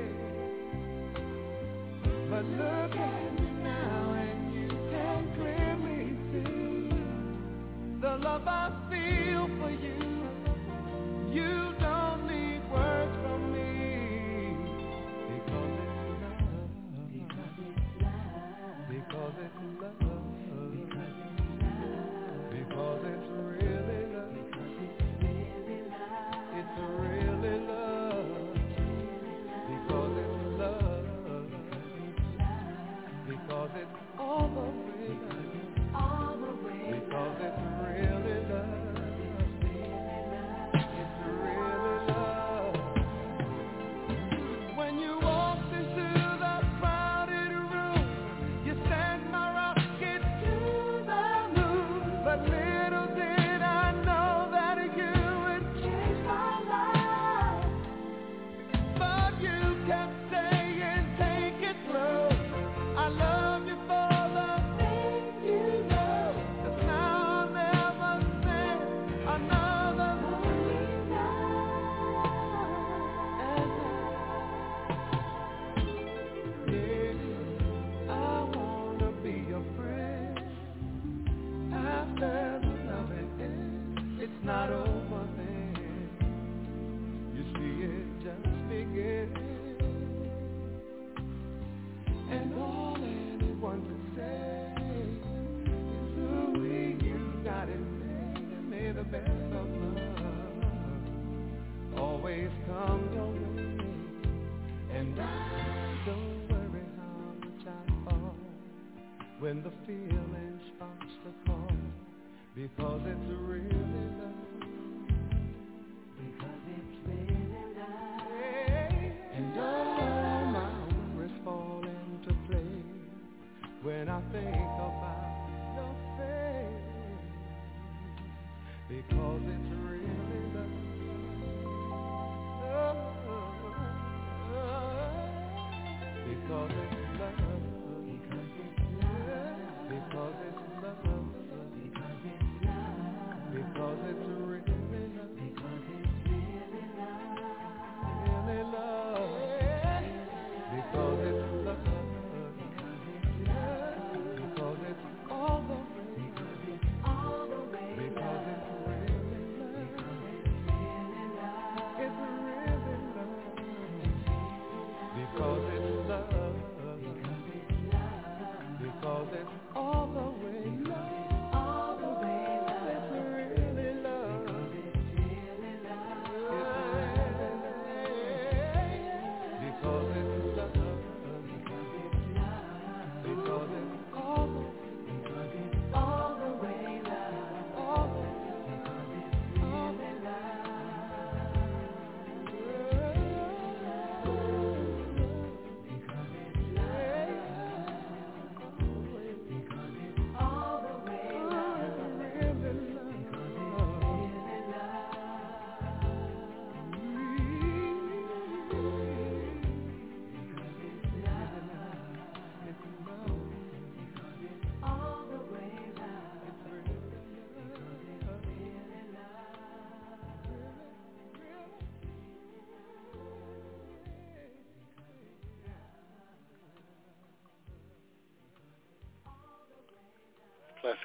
But look at me now and you can clearly see the love I feel for you. You don't need words from me, because it's love. Because it's love. Because it's really love. It's really love. Because it's love. Because it's all the way love. Because it's really love. It's really love. When you walked into the crowded room, you sent my rocket to the moon. But little did I know that you would change my life. But you kept saying, take it slow. I love you for the things you know. 'Cause now I'll never send another lonely night. Yeah, I wanna be your friend. After the loving ends, it's not over then. You see, it just begins. And all anyone can say is, ooh, you got it made. And may the best of love always come your way. And don't worry how much I fall when the feeling starts to call. Because it's really love. Because it's really love. And all my worries fall into place when I think about your face. Because it's really love. Because it's love. Because it's love. Because it's love. Because it's really love. Because it's really love. Really love. Because it's love. Because it's all the way. Because it's all the way. Because it's really love. It's really love. Because it's love. Because it's all the way love. All the way love. It's really love.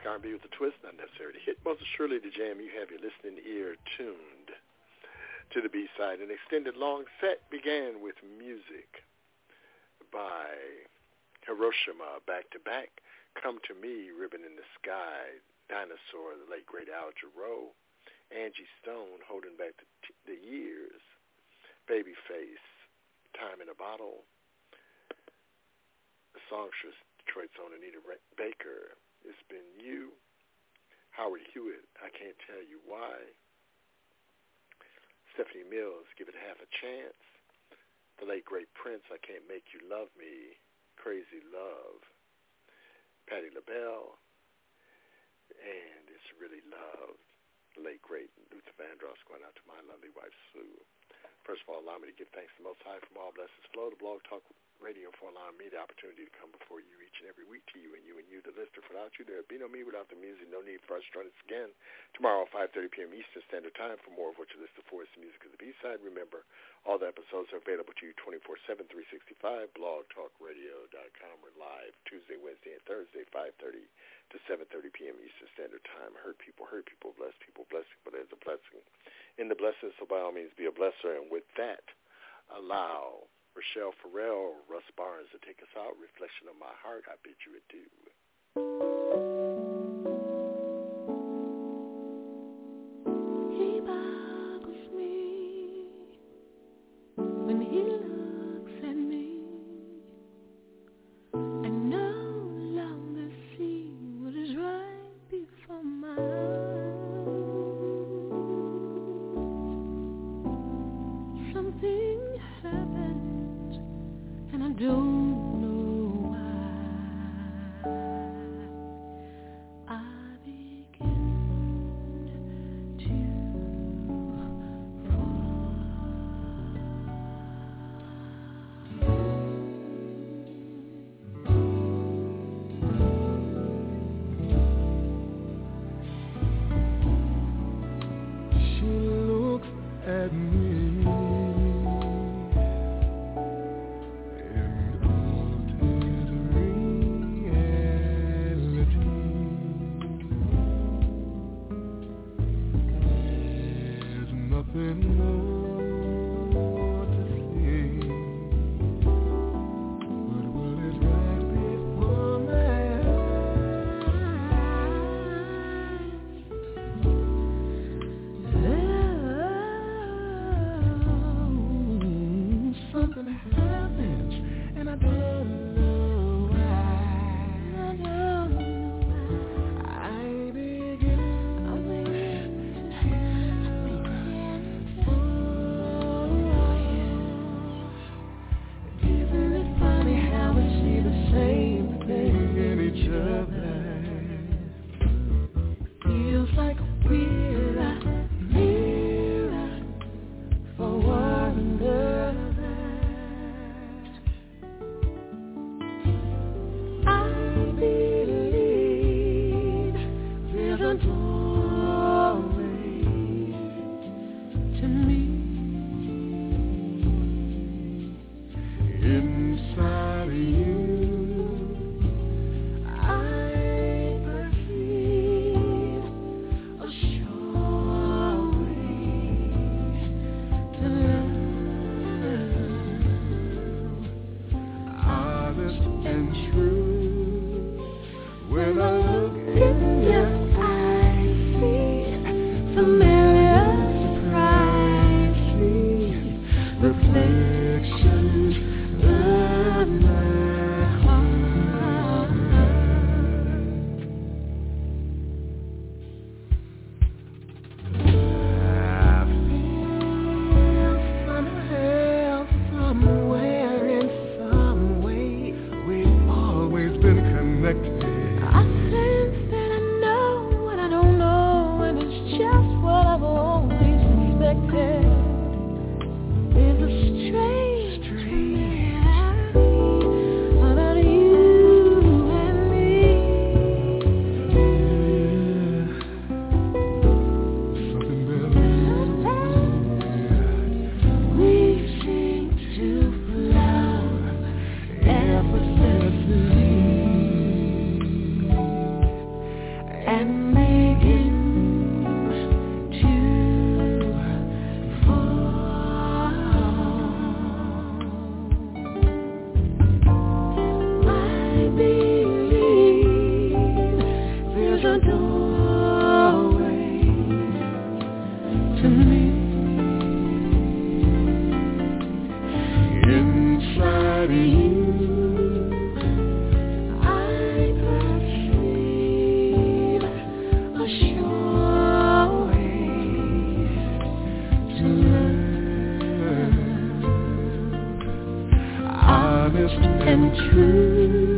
classic R&B with a twist, not necessarily hit. Most assuredly the jam. You have your listening ear tuned to the B-side. An extended long set began with music by Hiroshima, Back to Back, Come to Me, Ribbon in the Sky, Dinosaur, the late great Al Jarreau, Angie Stone, Holding Back the Years, Babyface, Time in a Bottle, the songstress, Detroit's own Anita Baker, It's Been You, Howard Hewitt, I Can't Tell You Why, Stephanie Mills, Give It Half a Chance, the late great Prince, I Can't Make You Love Me, Crazy Love, Patti LaBelle, and It's Really Love, the late great Luther Vandross, going out to my lovely wife Sue. First of all, allow me to give thanks to the Most High from all blessings flow to Blog Talk Radio for allowing me the opportunity to come before you each and every week, to you, the listener. Without you, there would be no me. Without the music, no need for us to join us again tomorrow, 5:30 p.m. Eastern Standard Time. For more of what you listen for is the music of the B-side. Remember, all the episodes are available to you 24/7, 365. BlogTalkRadio.com. We're live Tuesday, Wednesday, and Thursday, 5:30 to 7:30 p.m. Eastern Standard Time. Hurt people, bless people. There's a blessing in the blessing, so by all means, be a blesser. And with that, allow Rochelle Farrell, Russ Barnes to take us out. Reflection of my heart, I bid you adieu. He boggles me when he looks at me. I no longer see what is right before my eyes. Something happened, and I don't know why. I begin to fall. She looks at me in altered reality. There's nothing more to say, but what is right before my something happens, and I don't know why. I begin to fall. to me. Inside you, I perceive a sure way to love, honest and true.